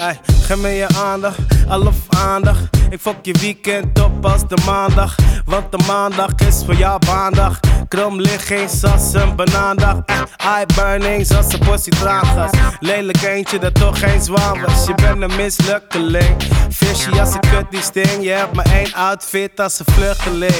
Ay, geef me je aandacht, al aandacht. Ik fok je weekend op als de maandag. Want de maandag is voor jou baandag. Krom ligt geen sas, een banaandag. Eye burning zoals een portie traangas. Lelijk eentje dat toch geen zwaan was. Je bent een mislukkeling. Fishy als een kut die sting. Je hebt maar één outfit als een vluchteling.